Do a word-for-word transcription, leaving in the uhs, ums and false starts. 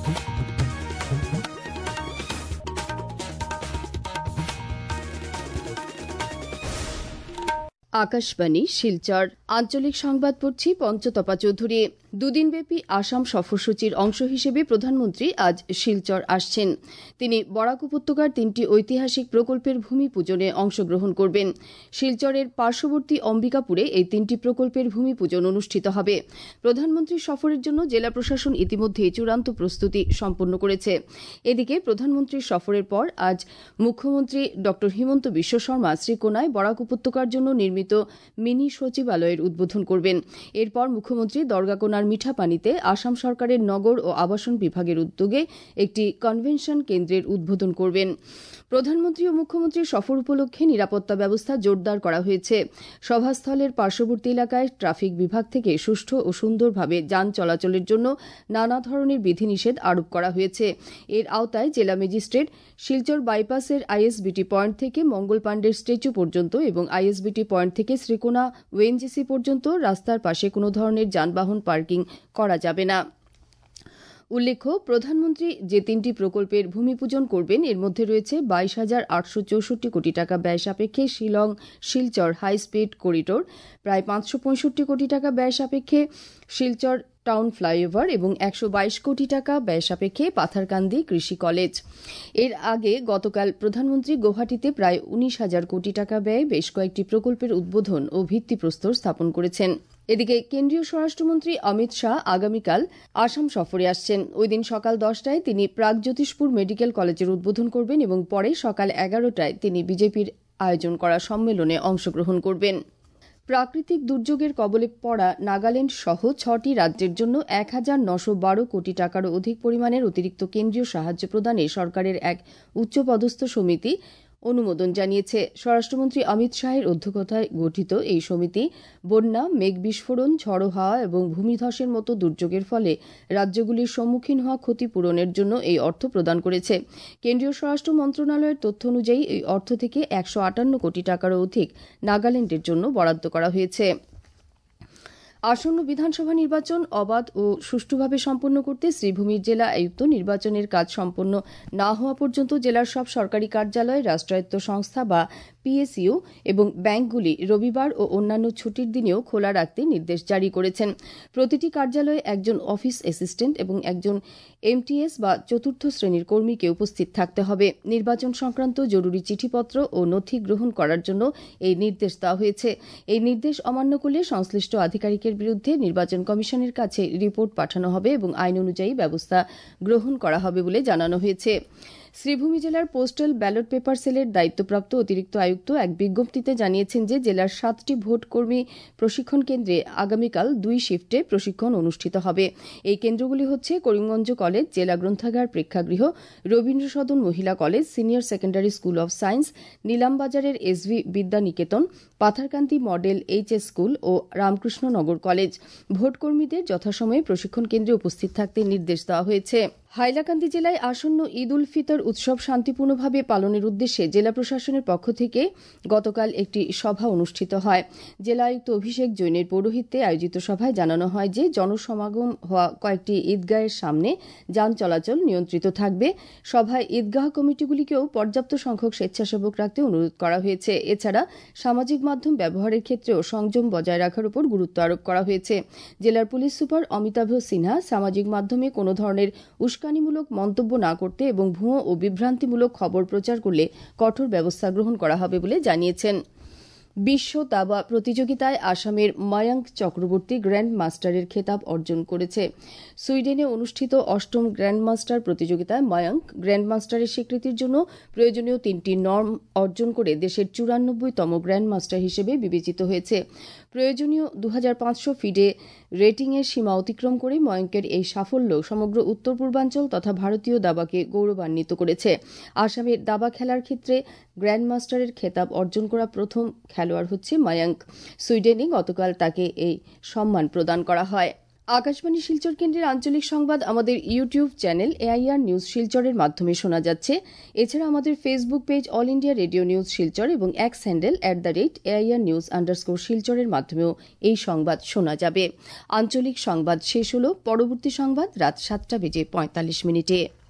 আকাশবাণী শিলচর আঞ্চলিক সংবাদ পড়ছি পঞ্চতপা চৌধুরী। দুদিনব্যাপী আসাম সফরসূচির অংশ হিসেবে প্রধানমন্ত্রী আজ শিলচর আসছেন। তিনি বরাক উপত্যকার তিনটি ঐতিহাসিক প্রকল্পের ভূমি পূজনে অংশগ্রহণ করবেন। শিলচরের পার্শ্ববর্তী অম্বিকাপুরে এই তিনটি প্রকল্পের ভূমি পূজন অনুষ্ঠিত হবে। প্রধানমন্ত্রীর সফরের জন্য জেলা প্রশাসন ইতিমধ্যেই চূড়ান্ত প্রস্তুতি সম্পন্ন করেছে। এদিকে প্রধানমন্ত্রীর সফরের পর আজ মুখ্যমন্ত্রী ড হিমন্ত বিশ্ব শর্মা শ্রীকোনায় বরাক উপত্যকার জন্য নির্মিত মিনি সচিবালয়ের উদ্বোধন করবেন। এরপর মুখ্যমন্ত্রী দরগাকোনার মিঠাপানিতে আসাম সরকারের নগর ও আবাসন বিভাগের উদ্যোগে একটি কনভেনশন কেন্দ্রের উদ্বোধন করবেন। প্রধানমন্ত্রী ও মুখ্যমন্ত্রীর সফর উপলক্ষে নিরাপত্তা ব্যবস্থা জোরদার করা হয়েছে। সভাস্থলের পার্শ্ববর্তী এলাকায় ট্রাফিক বিভাগ থেকে সুষ্ঠু ও সুন্দরভাবে যান চলাচলের জন্য নানা ধরনের বিধিনিষেধ আরোপ করা হয়েছে। এর আওতায় জেলা ম্যাজিস্ট্রেট শিলচর বাইপাসের আইএসবিটি পয়েন্ট থেকে মঙ্গল পাণ্ডের স্ট্যাচু পর্যন্ত এবং আইএসবিটি পয়েন্ট থেকে শ্রীকোনা ওএনজিসি পর্যন্ত রাস্তার পাশে কোনো ধরনের যানবাহন পার্কিং করা যাবে না। উল্লেখ্য, প্রধানমন্ত্রী যে তিনটি প্রকল্পের ভূমিপূজন করবেন এর মধ্যে রয়েছে বাইশ হাজার আটশো চৌষট্টি কোটি টাকা ব্যয় সাপেক্ষে Shillong Silchar high speed corridor, প্রায় পাঁচশো পঁয়ষট্টি কোটি টাকা ব্যয় সাপেক্ষে শিলচর টাউন ফ্লাইওভার এবং একশো বাইশ কোটি টাকা ব্যয় সাপেক্ষে পাথারকান্দি কৃষি কলেজ। এর আগে গতকাল প্রধানমন্ত্রী গৌহাটিতে প্রায় উনিশ হাজার কোটি টাকা ব্যয়ে বেশ কয়েকটি প্রকল্পের উদ্বোধন ও ভিত্তিপ্রস্তর স্থাপন করেছেন। এদিকে কেন্দ্রীয় স্বরাষ্ট্রমন্ত্রী অমিত শাহ আগামীকাল আসাম সফরে আসছেন। ওই দিন সকাল দশটায় তিনি প্রাগজ্যোতিষপুর মেডিকেল কলেজের উদ্বোধন করবেন এবং পরে সকাল এগারোটায় তিনি বিজেপির আয়োজন করা সম্মেলনে অংশগ্রহণ করবেন। প্রাকৃতিক দুর্যোগের কবলে পড়া নাগাল্যান্ড সহ ছটি রাজ্যের জন্য এক হাজার নশো বারো কোটি টাকারও অধিক পরিমাণের অতিরিক্ত কেন্দ্রীয় সাহায্য প্রদানে সরকারের এক উচ্চপদস্থ সমিতি অনুমোদন জানিয়েছে। স্বরাষ্ট্রমন্ত্রী অমিত শাহের অধ্যক্ষতায় গঠিত এই সমিতি বন্যা, মেঘ বিস্ফোরণ, ঝড়ো হাওয়া এবং ভূমিধসের মতো দুর্যোগের ফলে রাজ্যগুলির সম্মুখীন হওয়া ক্ষতিপূরণের জন্য এই অর্থ প্রদান করেছে। কেন্দ্রীয় স্বরাষ্ট্র মন্ত্রণালয়ের তথ্য অনুযায়ী এই অর্থ থেকে একশো আটান্ন কোটি টাকারও অধিক নাগাল্যান্ডের জন্য বরাদ্দ করা হয়েছে। আসন্ন বিধানসভা নির্বাচন অবাধ ও সুষ্ঠুভাবে সম্পন্ন করতে শ্রীভূমির জেলা আয়ুক্ত নির্বাচনের কাজ সম্পন্ন না হওয়া পর্যন্ত জেলার সব সরকারি কার্যালয়, রাষ্ট্রায়ত্ত সংস্থা বা পিএসইউ এবং ব্যাংকগুলি রবিবার ও অন্যান্য ছুটির দিনেও খোলা রাখতে নির্দেশ জারি করেছেন। প্রতিটি কার্যালয়ে একজন অফিস অ্যাসিস্ট্যান্ট এবং একজন এমটিএস বা চতুর্থ শ্রেণীর কর্মীকে উপস্থিত থাকতে হবে। নির্বাচন সংক্রান্ত জরুরি চিঠিপত্র ও নথি গ্রহণ করার জন্য এই নির্দেশ দেওয়া হয়েছে। এই নির্দেশ অমান্য করলে সংশ্লিষ্ট আধিকারিকের বিরুদ্ধে নির্বাচন কমিশনের কাছে রিপোর্ট পাঠানো হবে এবং আইন অনুযায়ী ব্যবস্থা গ্রহণ করা হবে বলে জানানো হয়েছে। শ্রীভূমি জেলার পোস্টাল ব্যালট পেপার সেলের দায়িত্বপ্রাপ্ত অতিরিক্ত আয়ুক্ত এক বিজ্ঞপ্তিতে জানিয়েছেন যে জেলার সাতটি ভোট কর্মী প্রশিক্ষণ কেন্দ্রে আগামীকাল দুই শিফটে প্রশিক্ষণ অনুষ্ঠিত হবে। এই কেন্দ্রগুলি হচ্ছে করিমগঞ্জ কলেজ, জেলা গ্রন্থাগার প্রেক্ষাগৃহ, Rabindra Sadan Mahila college, senior secondary school of science, নীলামবাজারের SV Vidyaniketan, Patharkandi model HS school ও রামকৃষ্ণনগর কলেজ। ভোটকর্মীদের যথাসময়ে প্রশিক্ষণ কেন্দ্রে উপস্থিত থাকতে নির্দেশ দেওয়া হয়েছে। হাইলাকান্দি জেলায় আসন্ন ঈদ উল ফিতর উৎসব শান্তিপূর্ণভাবে পালনের উদ্দেশ্যে জেলা প্রশাসনের পক্ষ থেকে গতকাল একটি সভা অনুষ্ঠিত হয়। জেলা আয়ুক্ত অভিষেক জৈনের পৌরোহিত্যে আয়োজিত সভায় জানানো হয় যে জনসমাগম হওয়া কয়েকটি ঈদগাহের সামনে যান চলাচল নিয়ন্ত্রিত থাকবে। সভায় ঈদগাহ কমিটিগুলিকেও পর্যাপ্ত সংখ্যক স্বেচ্ছাসেবক রাখতে অনুরোধ করা হয়েছে। এছাড়া সামাজিক মাধ্যম ব্যবহারের ক্ষেত্রেও সংযম বজায় রাখার উপর গুরুত্ব আরোপ করা হয়েছে। জেলার পুলিশ সুপার অমিতাভ সিনহা সামাজিক মাধ্যমে কোনো ধরনের উস্কানিমূলক মন্তব্য না করতে এবং ভুয়ো ও বিভ্রান্তিমূলক খবর প্রচার করলে কঠোর ব্যবস্থা গ্রহণ করা হবে বলে জানিয়েছেন। বিশ্ব দাবা প্রতিযোগিতায় আসামের মায়াঙ্ক চক্রবর্তী গ্র্যান্ড মাস্টারের খেতাব অর্জন করেছে। সুইডেনে অনুষ্ঠিত অষ্টম গ্র্যান্ড মাস্টার প্রতিযোগিতায় মায়াঙ্ক গ্র্যান্ড মাস্টারের স্বীকৃতির জন্য প্রয়োজনীয় তিনটি নর্ম অর্জন করে দেশের চুরানব্বইতম গ্র্যান্ড মাস্টার হিসেবে বিবেচিত হয়েছে। প্রয়োজনীয় দু হাজার পাঁচশো ফিডে রেটিংয়ের সীমা অতিক্রম করে ময়ঙ্কের এই সাফল্য সমগ্র উত্তর পূর্বাঞ্চল তথা ভারতীয় দাবাকে গৌরবান্বিত করেছে। আসামের দাবা খেলার ক্ষেত্রে গ্র্যান্ড মাস্টারের খেতাব অর্জন করা প্রথম খেলোয়াড় হচ্ছে মায়াঙ্ক। সুইডেনে গতকাল তাকে এই সম্মান প্রদান করা হয়। আকাশবাণী শিলচর কেন্দ্রের আঞ্চলিক সংবাদ আমাদের ইউটিউব চ্যানেল এআইআর নিউজ শিলচরের মাধ্যমে শোনা যাচ্ছে। এছাড়া আমাদের Facebook page All India Radio news Silchar এবং X handle at the rate AIR news underscore শিলচরের মাধ্যমেও এই সংবাদ শোনা যাবে। আঞ্চলিক সংবাদ শেষ হল। পরবর্তী সংবাদ রাত সাতটা বেজে পঁয়তাল্লিশ মিনিটে।